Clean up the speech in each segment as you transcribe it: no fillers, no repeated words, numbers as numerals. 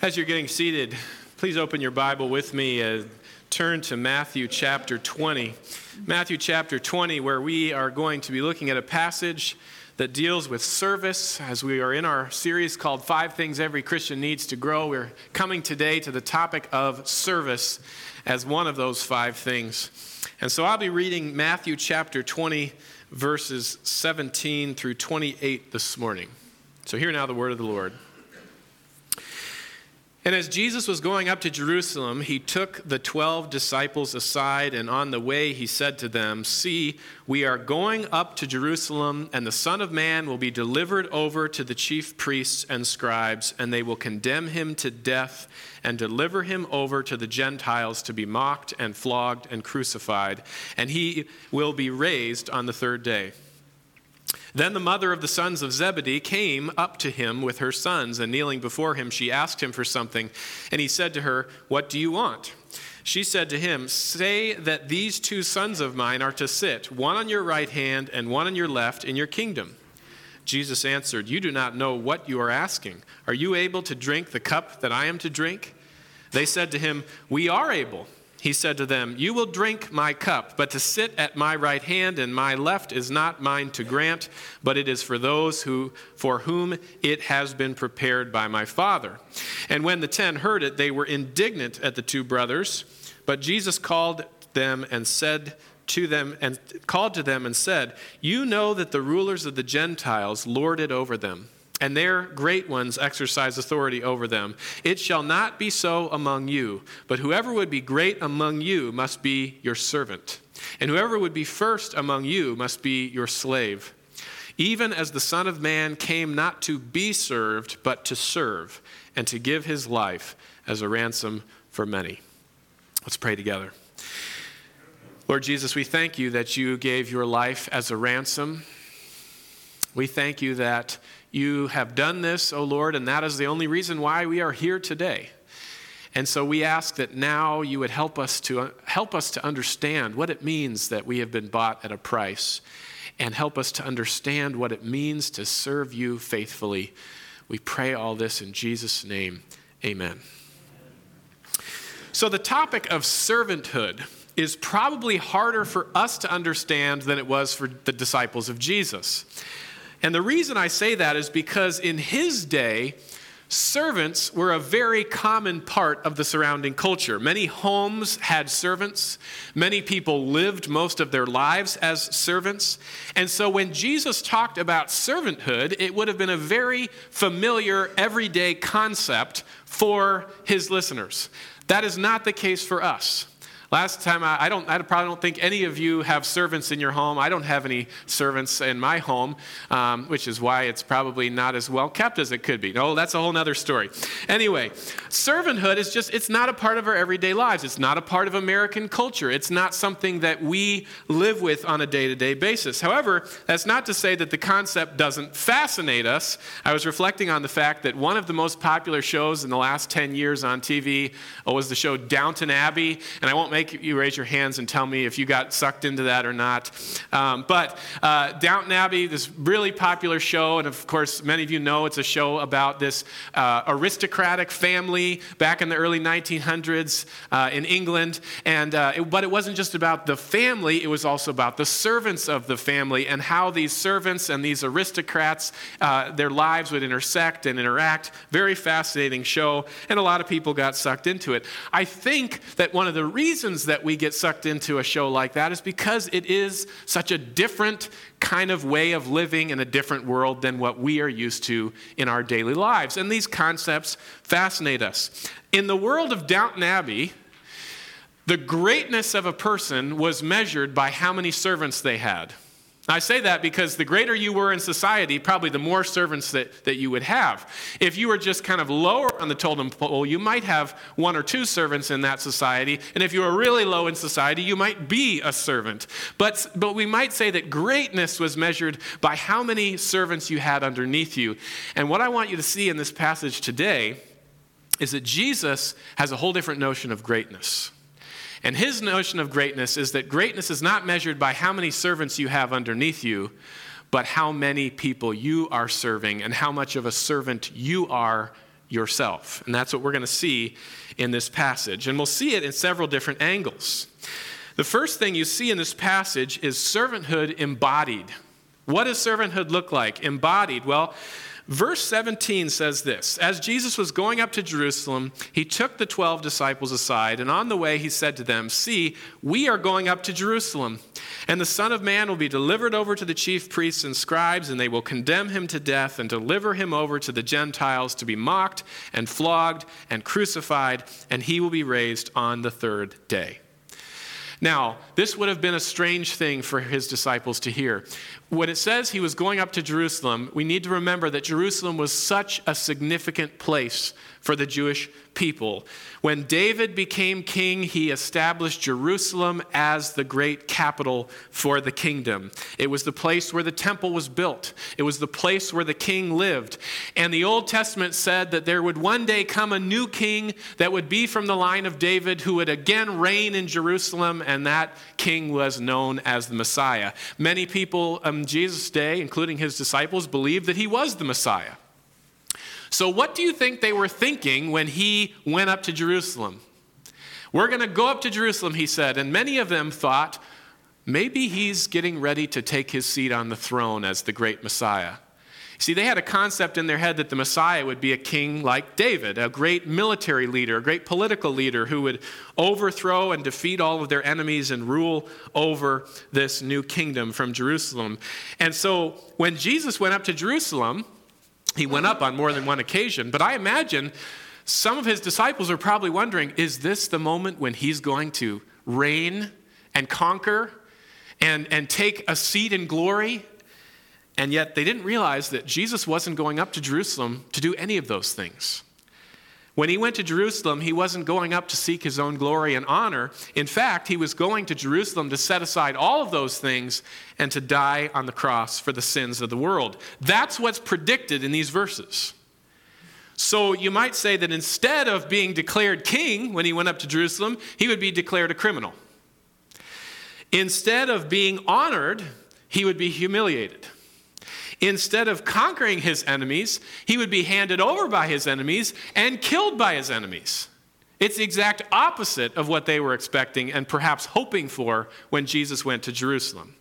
As you're getting seated, please open your Bible with me. Turn to Matthew chapter 20. Matthew chapter 20, where we are going to be looking at a passage that deals with service, as we are in our series called 5 Things Every Christian Needs to Grow. We're coming today to the topic of service as one of those 5 things. And so I'll be reading Matthew chapter 20, verses 17 through 28 this morning. So hear now the word of the Lord. And as Jesus was going up to Jerusalem, he took the 12 disciples aside, and on the way he said to them, "See, we are going up to Jerusalem, and the Son of Man will be delivered over to the chief priests and scribes, and they will condemn him to death and deliver him over to the Gentiles to be mocked and flogged and crucified, and he will be raised on the 3rd day." Then the mother of the sons of Zebedee came up to him with her sons, and kneeling before him, she asked him for something. And he said to her, "What do you want?" She said to him, "Say that these 2 sons of mine are to sit, one on your right hand and one on your left, in your kingdom." Jesus answered, "You do not know what you are asking. Are you able to drink the cup that I am to drink?" They said to him, "We are able." He said to them, "You will drink my cup, but to sit at my right hand and my left is not mine to grant, but it is for those for whom it has been prepared by my Father." And when the 10 heard it, they were indignant at the 2 brothers. But Jesus called to them and said, "You know that the rulers of the Gentiles lord it over them, and their great ones exercise authority over them. It shall not be so among you, but whoever would be great among you must be your servant, and whoever would be first among you must be your slave. Even as the Son of Man came not to be served, but to serve, and to give his life as a ransom for many." Let's pray together. Lord Jesus, we thank you that you gave your life as a ransom. We thank you that you have done this, O Lord, and that is the only reason why we are here today. And so we ask that now you would help us to understand what it means that we have been bought at a price, and help us to understand what it means to serve you faithfully. We pray all this in Jesus' name. Amen. So the topic of servanthood is probably harder for us to understand than it was for the disciples of Jesus. And the reason I say that is because in his day, servants were a very common part of the surrounding culture. Many homes had servants. Many people lived most of their lives as servants. And so when Jesus talked about servanthood, it would have been a very familiar, everyday concept for his listeners. That is not the case for us. Last time, I probably don't think any of you have servants in your home. I don't have any servants in my home, which is why it's probably not as well kept as it could be. No, that's a whole other story. Anyway, servanthood is it's not a part of our everyday lives. It's not a part of American culture. It's not something that we live with on a day-to-day basis. However, that's not to say that the concept doesn't fascinate us. I was reflecting on the fact that one of the most popular shows in the last 10 years on TV was the show Downton Abbey, and I won't make you raise your hands and tell me if you got sucked into that or not. But Downton Abbey, this really popular show, and of course, many of you know it's a show about this aristocratic family back in the early 1900s in England. But it wasn't just about the family, it was also about the servants of the family and how these servants and these aristocrats, their lives would intersect and interact. Very fascinating show, and a lot of people got sucked into it. I think that one of the reasons that we get sucked into a show like that is because it is such a different kind of way of living in a different world than what we are used to in our daily lives. And these concepts fascinate us. In the world of Downton Abbey, the greatness of a person was measured by how many servants they had. I say that because the greater you were in society, probably the more servants that you would have. If you were just kind of lower on the totem pole, you might have 1 or 2 servants in that society. And if you were really low in society, you might be a servant. But we might say that greatness was measured by how many servants you had underneath you. And what I want you to see in this passage today is that Jesus has a whole different notion of greatness. And his notion of greatness is that greatness is not measured by how many servants you have underneath you, but how many people you are serving and how much of a servant you are yourself. And that's what we're going to see in this passage. And we'll see it in several different angles. The first thing you see in this passage is servanthood embodied. What does servanthood look like? Embodied. Well, verse 17 says this: As Jesus was going up to Jerusalem, he took the 12 disciples aside, and on the way he said to them, "See, we are going up to Jerusalem, and the Son of Man will be delivered over to the chief priests and scribes, and they will condemn him to death and deliver him over to the Gentiles to be mocked and flogged and crucified, and he will be raised on the third day." Now, this would have been a strange thing for his disciples to hear. When it says he was going up to Jerusalem, we need to remember that Jerusalem was such a significant place for the Jewish people. When David became king, he established Jerusalem as the great capital for the kingdom. It was the place where the temple was built. It was the place where the king lived. And the Old Testament said that there would one day come a new king that would be from the line of David, who would again reign in Jerusalem, and that king was known as the Messiah. Many people in Jesus' day, including his disciples, believed that he was the Messiah. So what do you think they were thinking when he went up to Jerusalem? We're going to go up to Jerusalem, he said. And many of them thought, maybe he's getting ready to take his seat on the throne as the great Messiah. See, they had a concept in their head that the Messiah would be a king like David, a great military leader, a great political leader who would overthrow and defeat all of their enemies and rule over this new kingdom from Jerusalem. And so when Jesus went up to Jerusalem, he went up on more than one occasion, but I imagine some of his disciples are probably wondering, is this the moment when he's going to reign and conquer and take a seat in glory? And yet they didn't realize that Jesus wasn't going up to Jerusalem to do any of those things. When he went to Jerusalem, he wasn't going up to seek his own glory and honor. In fact, he was going to Jerusalem to set aside all of those things and to die on the cross for the sins of the world. That's what's predicted in these verses. So you might say that instead of being declared king when he went up to Jerusalem, he would be declared a criminal. Instead of being honored, he would be humiliated. Instead of conquering his enemies, he would be handed over by his enemies and killed by his enemies. It's the exact opposite of what they were expecting and perhaps hoping for when Jesus went to Jerusalem.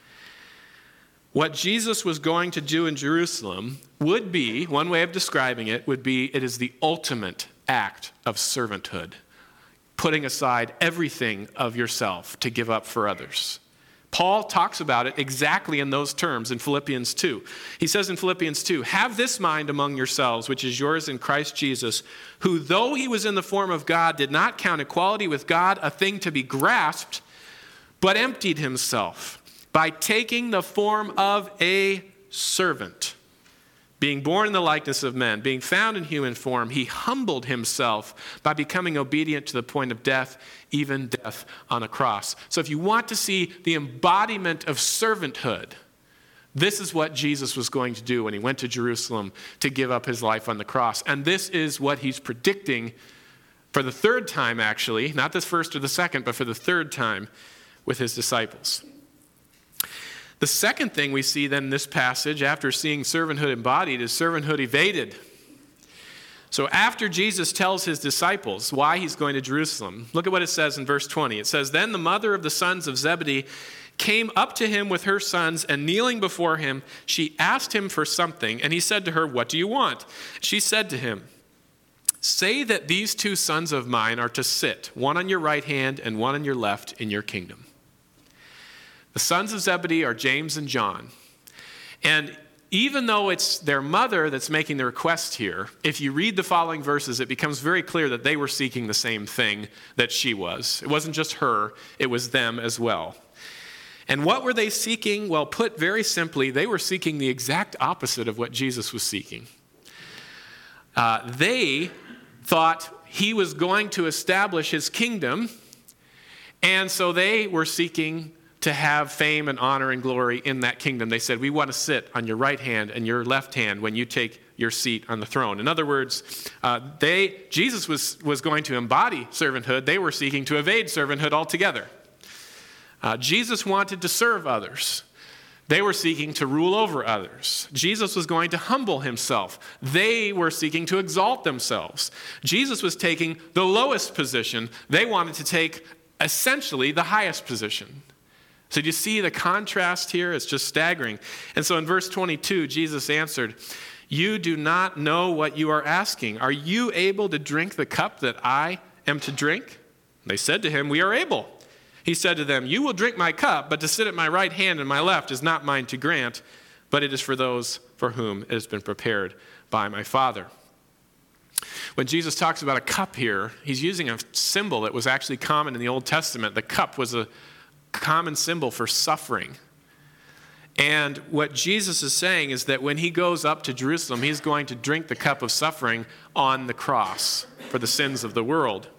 What Jesus was going to do in Jerusalem would be, one way of describing it, would be it is the ultimate act of servanthood, putting aside everything of yourself to give up for others. Paul talks about it exactly in those terms in Philippians 2. He says in Philippians 2, "Have this mind among yourselves, which is yours in Christ Jesus, who though he was in the form of God, did not count equality with God a thing to be grasped, but emptied himself by taking the form of a servant. Being born in the likeness of men, being found in human form, he humbled himself by becoming obedient to the point of death, even death on a cross." So if you want to see the embodiment of servanthood, this is what Jesus was going to do when he went to Jerusalem to give up his life on the cross. And this is what he's predicting for the third time, actually, not the first or the second, but for the third time with his disciples. The second thing we see then in this passage, after seeing servanthood embodied, is servanthood evaded. So after Jesus tells his disciples why he's going to Jerusalem, look at what it says in verse 20. It says, "Then the mother of the sons of Zebedee came up to him with her sons, and kneeling before him, she asked him for something, and he said to her, 'What do you want?' She said to him, 'Say that these two sons of mine are to sit, one on your right hand and one on your left in your kingdom.'" The sons of Zebedee are James and John. And even though it's their mother that's making the request here, if you read the following verses, it becomes very clear that they were seeking the same thing that she was. It wasn't just her, it was them as well. And what were they seeking? Well, put very simply, they were seeking the exact opposite of what Jesus was seeking. They thought he was going to establish his kingdom, and so they were seeking to have fame and honor and glory in that kingdom. They said, "We want to sit on your right hand and your left hand when you take your seat on the throne." In other words, Jesus was going to embody servanthood. They were seeking to evade servanthood altogether. Jesus wanted to serve others. They were seeking to rule over others. Jesus was going to humble himself. They were seeking to exalt themselves. Jesus was taking the lowest position. They wanted to take essentially the highest position. So do you see the contrast here? It's just staggering. And so in verse 22, Jesus answered, "You do not know what you are asking. Are you able to drink the cup that I am to drink?" They said to him, "We are able." He said to them, "You will drink my cup, but to sit at my right hand and my left is not mine to grant, but it is for those for whom it has been prepared by my Father." When Jesus talks about a cup here, he's using a symbol that was actually common in the Old Testament. The cup was a common symbol for suffering. And what Jesus is saying is that when he goes up to Jerusalem, he's going to drink the cup of suffering on the cross for the sins of the world.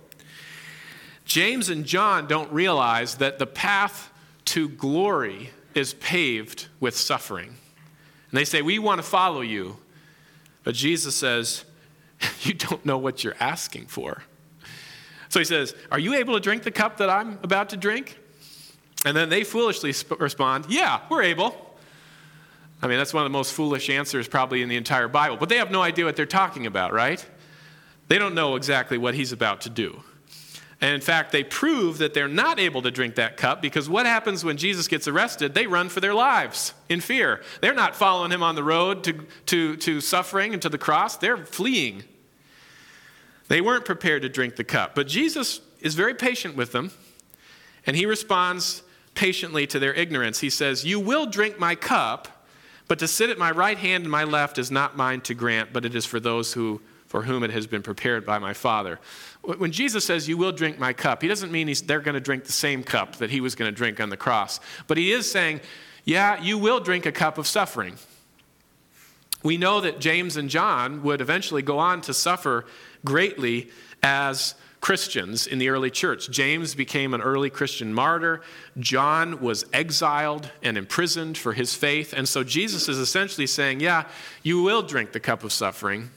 James and John don't realize that the path to glory is paved with suffering. And they say, "We want to follow you." But Jesus says, "You don't know what you're asking for." So he says, "Are you able to drink the cup that I'm about to drink?" And then they foolishly respond, "Yeah, we're able." I mean, that's one of the most foolish answers probably in the entire Bible. But they have no idea what they're talking about, right? They don't know exactly what he's about to do. And in fact, they prove that they're not able to drink that cup, because what happens when Jesus gets arrested? They run for their lives in fear. They're not following him on the road to suffering and to the cross. They're fleeing. They weren't prepared to drink the cup. But Jesus is very patient with them, and he responds patiently to their ignorance. He says, "You will drink my cup, but to sit at my right hand and my left is not mine to grant, but it is for those for whom it has been prepared by my Father." When Jesus says, "You will drink my cup," he doesn't mean they're going to drink the same cup that he was going to drink on the cross. But he is saying, yeah, you will drink a cup of suffering. We know that James and John would eventually go on to suffer greatly as Christians in the early church. James became an early Christian martyr. John was exiled and imprisoned for his faith. And so Jesus is essentially saying, yeah, you will drink the cup of suffering,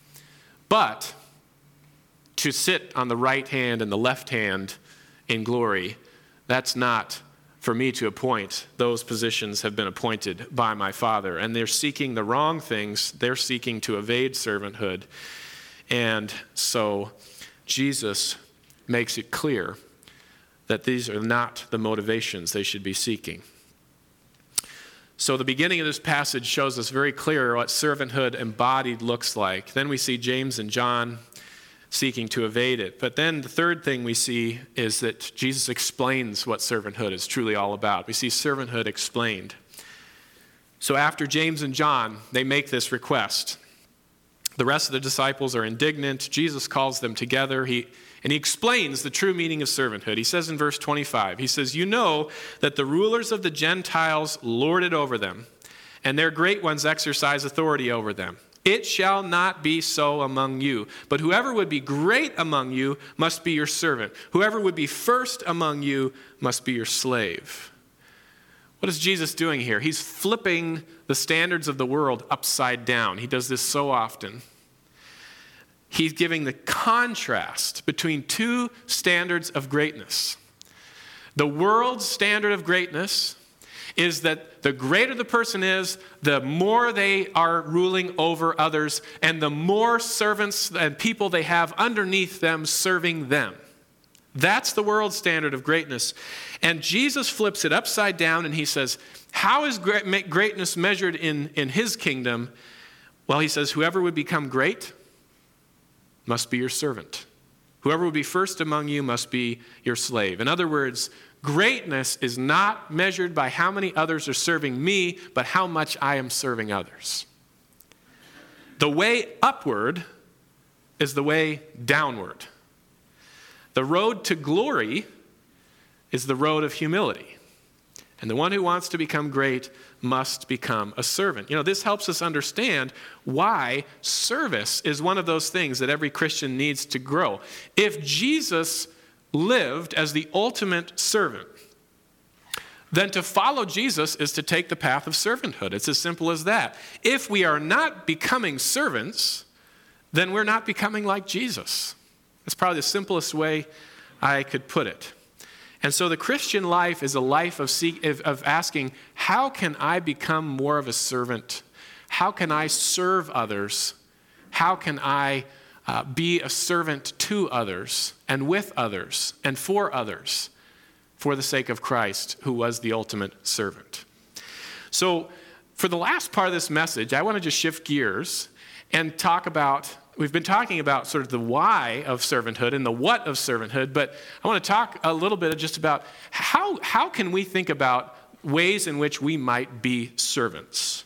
but to sit on the right hand and the left hand in glory, that's not for me to appoint. Those positions have been appointed by my Father. And they're seeking the wrong things. They're seeking to evade servanthood. And so Jesus makes it clear that these are not the motivations they should be seeking. So the beginning of this passage shows us very clear what servanthood embodied looks like. Then we see James and John seeking to evade it. But then the third thing we see is that Jesus explains what servanthood is truly all about. We see servanthood explained. So after James and John, they make this request. The rest of the disciples are indignant. Jesus calls them together. And he explains the true meaning of servanthood. He says in verse 25, he says, "You know that the rulers of the Gentiles lord it over them, and their great ones exercise authority over them. It shall not be so among you, but whoever would be great among you must be your servant. Whoever would be first among you must be your slave." What is Jesus doing here? He's flipping the standards of the world upside down. He does this so often. He's giving the contrast between two standards of greatness. The world's standard of greatness is that the greater the person is, the more they are ruling over others, and the more servants and people they have underneath them serving them. That's the world's standard of greatness. And Jesus flips it upside down and he says, how is greatness measured in his kingdom? Well, he says, whoever would become great must be your servant. Whoever would be first among you must be your slave. In other words, greatness is not measured by how many others are serving me, but how much I am serving others. The way upward is the way downward. The road to glory is the road of humility. And the one who wants to become great must become a servant. You know, this helps us understand why service is one of those things that every Christian needs to grow. If Jesus lived as the ultimate servant, then to follow Jesus is to take the path of servanthood. It's as simple as that. If we are not becoming servants, then we're not becoming like Jesus. That's probably the simplest way I could put it. And so the Christian life is a life of asking, how can I become more of a servant? How can I serve others? How can I be a servant to others and with others and for others for the sake of Christ, who was the ultimate servant? So for the last part of this message, I want to just shift gears and talk about, we've been talking about sort of the why of servanthood and the what of servanthood, but I want to talk a little bit just about how can we think about ways in which we might be servants.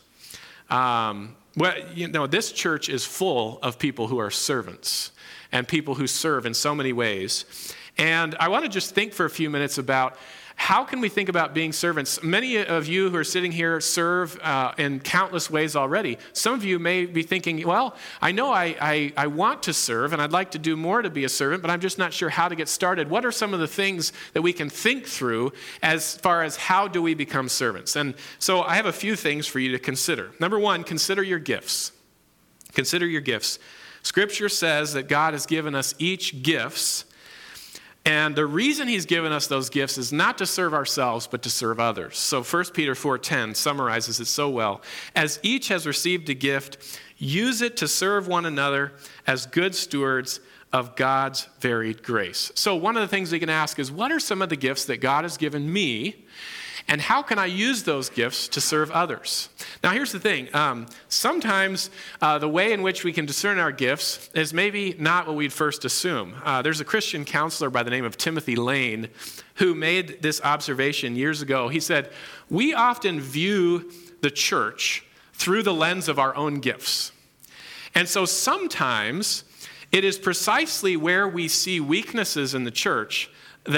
This church is full of people who are servants and people who serve in so many ways. And I want to just think for a few minutes about how can we think about being servants? Many of you who are sitting here serve in countless ways already. Some of you may be thinking, well, I know I want to serve and I'd like to do more to be a servant, but I'm just not sure how to get started. What are some of the things that we can think through as far as how do we become servants? And so I have a few things for you to consider. Number one, consider your gifts. Consider your gifts. Scripture says that God has given us each gifts. And the reason he's given us those gifts is not to serve ourselves, but to serve others. So 1 Peter 4:10 summarizes it so well. As each has received a gift, use it to serve one another as good stewards of God's varied grace. So one of the things we can ask is, what are some of the gifts that God has given me? And how can I use those gifts to serve others? Now, here's the thing. Sometimes the way in which we can discern our gifts is maybe not what we'd first assume. There's a Christian counselor by the name of Timothy Lane who made this observation years ago. He said, we often view the church through the lens of our own gifts. And so sometimes it is precisely where we see weaknesses in the church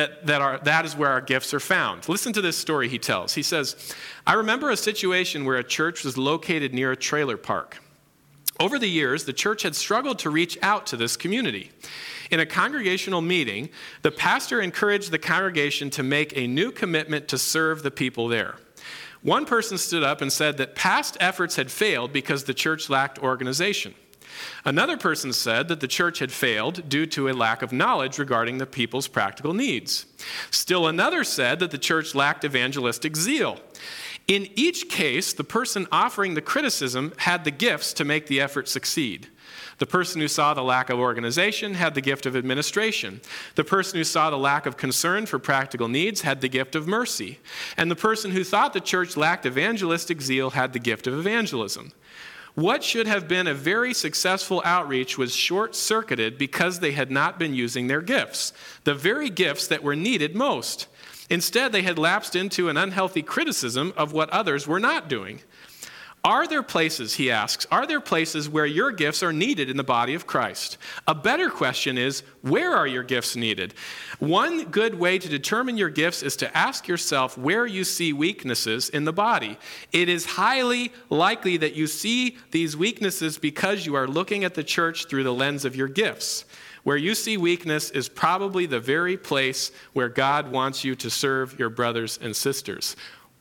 that is where our gifts are found. Listen to this story he tells. He says, I remember a situation where a church was located near a trailer park. Over the years, the church had struggled to reach out to this community. In a congregational meeting, the pastor encouraged the congregation to make a new commitment to serve the people there. One person stood up and said that past efforts had failed because the church lacked organization. Another person said that the church had failed due to a lack of knowledge regarding the people's practical needs. Still another said that the church lacked evangelistic zeal. In each case, the person offering the criticism had the gifts to make the effort succeed. The person who saw the lack of organization had the gift of administration. The person who saw the lack of concern for practical needs had the gift of mercy. And the person who thought the church lacked evangelistic zeal had the gift of evangelism. What should have been a very successful outreach was short-circuited because they had not been using their gifts, the very gifts that were needed most. Instead, they had lapsed into an unhealthy criticism of what others were not doing. Are there places, he asks, are there places where your gifts are needed in the body of Christ? A better question is, where are your gifts needed? One good way to determine your gifts is to ask yourself where you see weaknesses in the body. It is highly likely that you see these weaknesses because you are looking at the church through the lens of your gifts. Where you see weakness is probably the very place where God wants you to serve your brothers and sisters.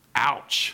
Ouch.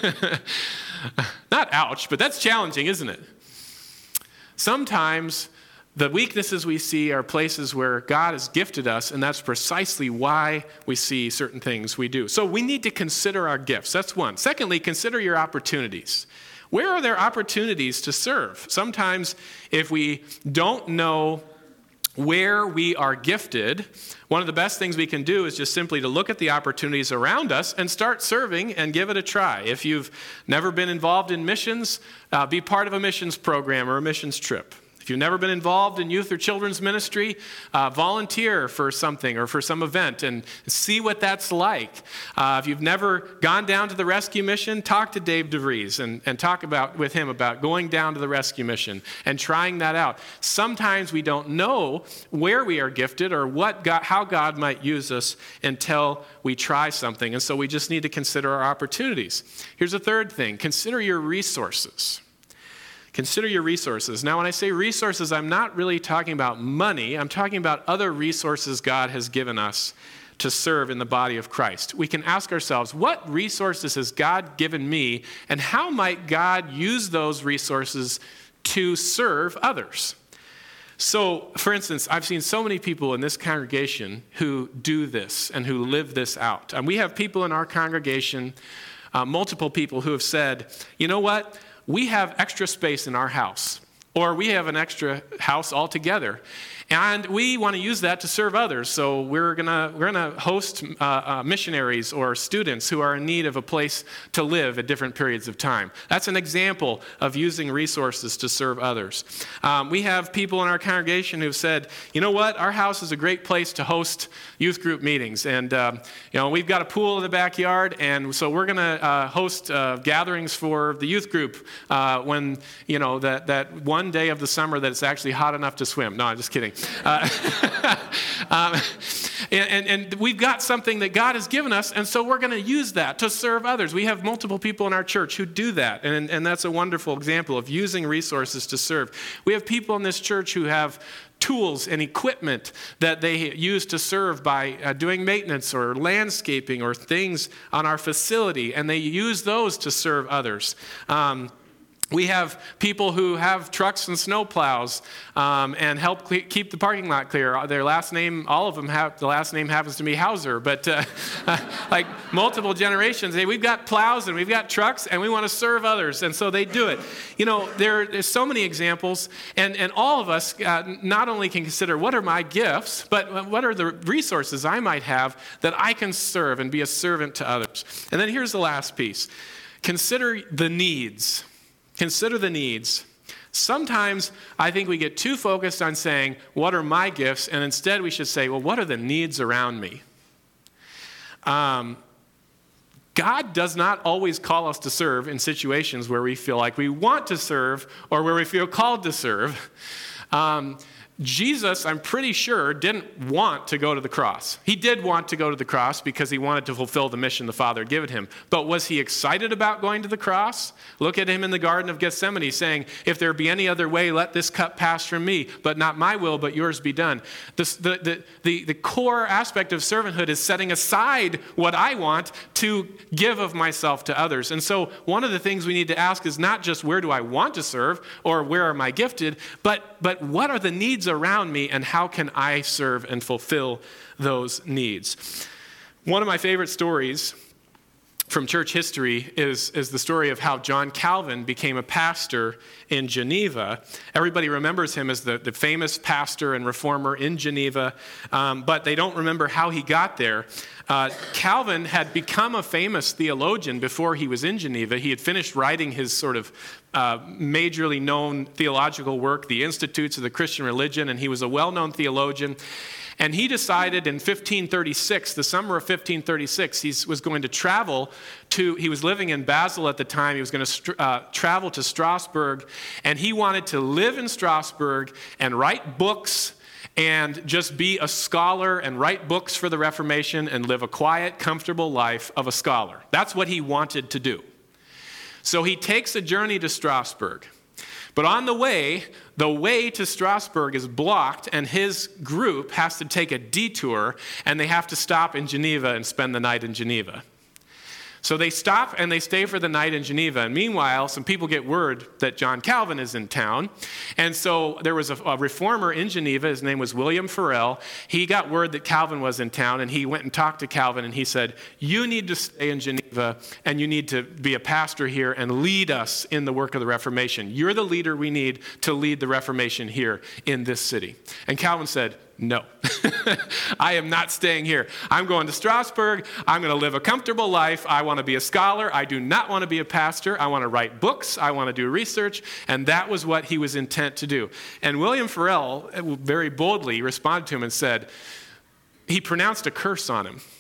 Not ouch, but that's challenging, isn't it? Sometimes the weaknesses we see are places where God has gifted us, and that's precisely why we see certain things we do. So we need to consider our gifts. That's one. Secondly, consider your opportunities. Where are there opportunities to serve? Sometimes if we don't know where we are gifted, one of the best things we can do is just simply to look at the opportunities around us and start serving and give it a try. If you've never been involved in missions, be part of a missions program or a missions trip. If you've never been involved in youth or children's ministry, volunteer for something or for some event and see what that's like. If you've never gone down to the rescue mission, talk to Dave DeVries and talk with him about going down to the rescue mission and trying that out. Sometimes we don't know where we are gifted or how God might use us until we try something. And so we just need to consider our opportunities. Here's a third thing. Consider your resources. Consider your resources. Now, when I say resources, I'm not really talking about money. I'm talking about other resources God has given us to serve in the body of Christ. We can ask ourselves, what resources has God given me, and how might God use those resources to serve others? So, for instance, I've seen so many people in this congregation who do this and who live this out. And we have people in our congregation, multiple people who have said, you know what? We have extra space in our house, or we have an extra house altogether, and we want to use that to serve others. So we're gonna host missionaries or students who are in need of a place to live at different periods of time. That's an example of using resources to serve others. We have people in our congregation who've said, you know what, our house is a great place to host youth group meetings, and we've got a pool in the backyard, and so we're gonna host gatherings for the youth group when that one day of the summer that it's actually hot enough to swim. No, I'm just kidding. And we've got something that God has given us, and so we're going to use that to serve others. We have multiple people in our church who do that, and that's a wonderful example of using resources to serve. We have people in this church who have tools and equipment that they use to serve by doing maintenance or landscaping or things on our facility, and they use those to serve others. We have people who have trucks and snow plows and help keep the parking lot clear. Their last name, all of them the last name happens to be Hauser, but like multiple generations, we've got plows and we've got trucks and we want to serve others, and so they do it. There's so many examples, and all of us not only can consider what are my gifts, but what are the resources I might have that I can serve and be a servant to others. And then here's the last piece. Consider the needs. Consider the needs. Sometimes I think we get too focused on saying, what are my gifts? And instead we should say, well, what are the needs around me? God does not always call us to serve in situations where we feel like we want to serve or where we feel called to serve. Jesus, I'm pretty sure, didn't want to go to the cross. He did want to go to the cross because he wanted to fulfill the mission the Father had given him. But was he excited about going to the cross? Look at him in the Garden of Gethsemane saying, if there be any other way, let this cup pass from me, but not my will, but yours be done. The core aspect of servanthood is setting aside what I want to give of myself to others. And so one of the things we need to ask is not just where do I want to serve or where am I gifted, but what are the needs around me and how can I serve and fulfill those needs? One of my favorite stories from church history is the story of how John Calvin became a pastor in Geneva. Everybody remembers him as the famous pastor and reformer in Geneva, but they don't remember how he got there. Calvin had become a famous theologian before he was in Geneva. He had finished writing his sort of majorly known theological work, The Institutes of the Christian Religion, and he was a well-known theologian. And he decided in 1536, the summer of 1536, he was going to travel he was living in Basel at the time, he was going to travel to Strasbourg, and he wanted to live in Strasbourg and write books and just be a scholar and write books for the Reformation and live a quiet, comfortable life of a scholar. That's what he wanted to do. So he takes a journey to Strasbourg. But on the way to Strasbourg is blocked, and his group has to take a detour, and they have to stop in Geneva and spend the night in Geneva. So they stop and they stay for the night in Geneva. And meanwhile, some people get word that John Calvin is in town. And so there was a reformer in Geneva. His name was William Farel. He got word that Calvin was in town, and he went and talked to Calvin, and he said, you need to stay in Geneva, and you need to be a pastor here and lead us in the work of the Reformation. You're the leader we need to lead the Reformation here in this city. And Calvin said, no, I am not staying here. I'm going to Strasbourg. I'm going to live a comfortable life. I want to be a scholar. I do not want to be a pastor. I want to write books. I want to do research. And that was what he was intent to do. And William Farel very boldly responded to him and said, he pronounced a curse on him.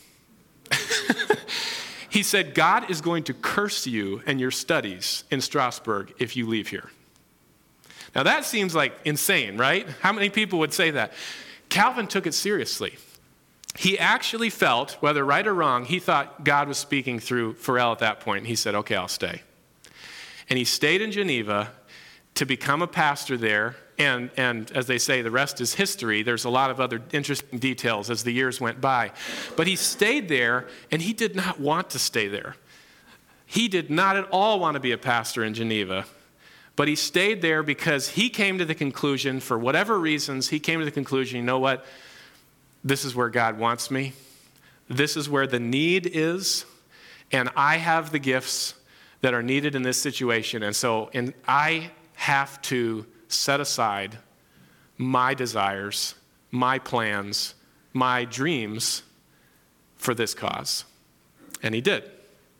He said, God is going to curse you and your studies in Strasbourg if you leave here. Now that seems like insane, right? How many people would say that? Calvin took it seriously. He actually felt, whether right or wrong, he thought God was speaking through Farel at that point. He said, okay, I'll stay. And he stayed in Geneva to become a pastor there. And as they say, the rest is history. There's a lot of other interesting details as the years went by. But he stayed there, and he did not want to stay there. He did not at all want to be a pastor in Geneva. but he stayed there because he came to the conclusion, for whatever reasons, he came to the conclusion, you know what? This is where God wants me. This is where the need is, and I have the gifts that are needed in this situation. And I have to set aside my desires, my plans, my dreams for this cause. And he did.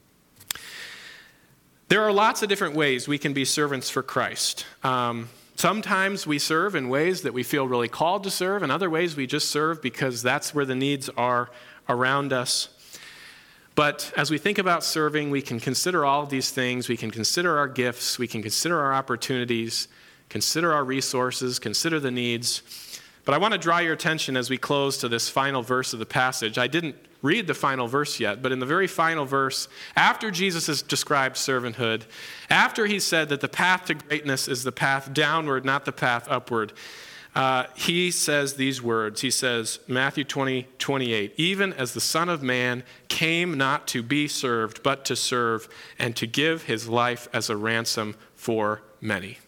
There are lots of different ways we can be servants for Christ. Sometimes we serve in ways that we feel really called to serve, and other ways we just serve because that's where the needs are around us. But as we think about serving, we can consider all of these things. We can consider our gifts. We can consider our opportunities, consider our resources, consider the needs. But I want to draw your attention as we close to this final verse of the passage. I didn't read the final verse yet, but in the very final verse, after Jesus has described servanthood, after he said that the path to greatness is the path downward, not the path upward, he says these words. He says, Matthew 20:28, even as the Son of Man came not to be served, but to serve, and to give his life as a ransom for many.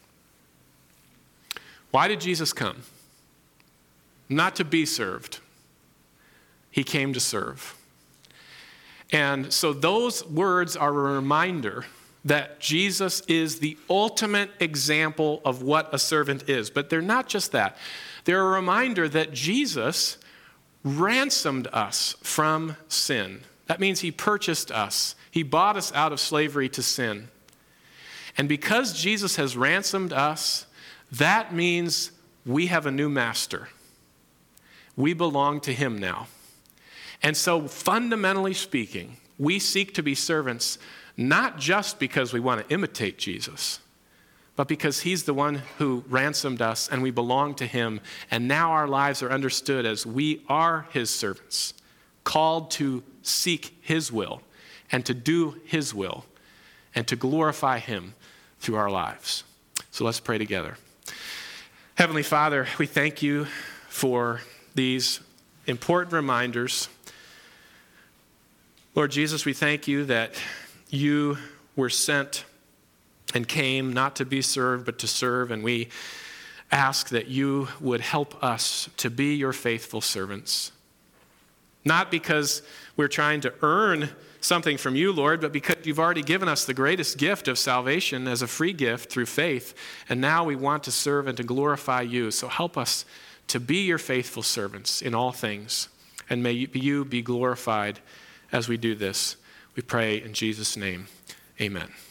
Why did Jesus come? Not to be served. He came to serve. And so those words are a reminder that Jesus is the ultimate example of what a servant is. But they're not just that. They're a reminder that Jesus ransomed us from sin. That means he purchased us. He bought us out of slavery to sin. And because Jesus has ransomed us, that means we have a new master. We belong to him now. And so fundamentally speaking, we seek to be servants not just because we want to imitate Jesus, but because he's the one who ransomed us and we belong to him. And now our lives are understood as we are his servants, called to seek his will and to do his will and to glorify him through our lives. So let's pray together. Heavenly Father, we thank you for these important reminders. Lord Jesus, we thank you that you were sent and came not to be served, but to serve. And we ask that you would help us to be your faithful servants. Not because we're trying to earn something from you, Lord, but because you've already given us the greatest gift of salvation as a free gift through faith. And now we want to serve and to glorify you. So help us to be your faithful servants in all things. And may you be glorified as we do this. We pray in Jesus' name. Amen.